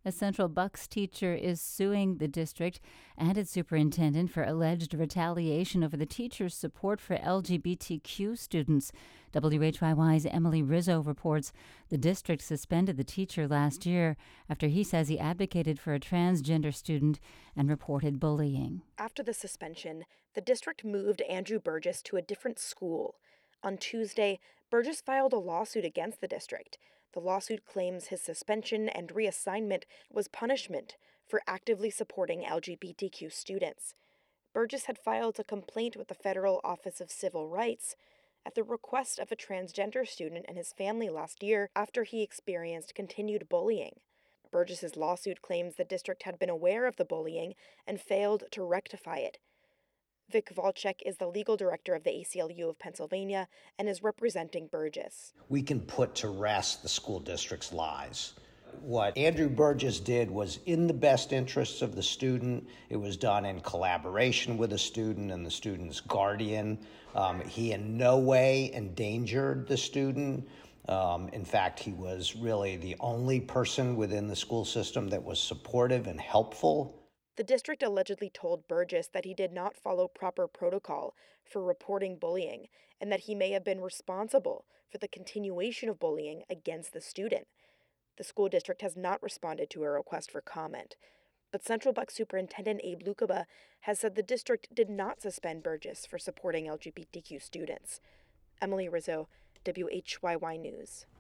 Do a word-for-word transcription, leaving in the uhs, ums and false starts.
A Central Bucks teacher is suing the district and its superintendent for alleged retaliation over the teacher's support for L G B T Q students. W H Y Y's Emily Rizzo reports the district suspended the teacher last year after he says he advocated for a transgender student and reported bullying. After the suspension, the district moved Andrew Burgess to a different school. On Tuesday, Burgess filed a lawsuit against the district. The lawsuit claims his suspension and reassignment was punishment for actively supporting L G B T Q students. Burgess had filed a complaint with the Federal Office of Civil Rights at the request of a transgender student and his family last year after he experienced continued bullying. Burgess's lawsuit claims the district had been aware of the bullying and failed to rectify it. Vic Volchek is the legal director of the A C L U of Pennsylvania and is representing Burgess. We can put to rest the school district's lies. What Andrew Burgess did was in the best interests of the student. It was done in collaboration with the student and the student's guardian. Um, he in no way endangered the student. Um, in fact, he was really the only person within the school system that was supportive and helpful. The district allegedly told Burgess that he did not follow proper protocol for reporting bullying and that he may have been responsible for the continuation of bullying against the student. The school district has not responded to a request for comment, but Central Bucks Superintendent Abe Lukeba has said the district did not suspend Burgess for supporting L G B T Q students. Emily Rizzo, W H Y Y News.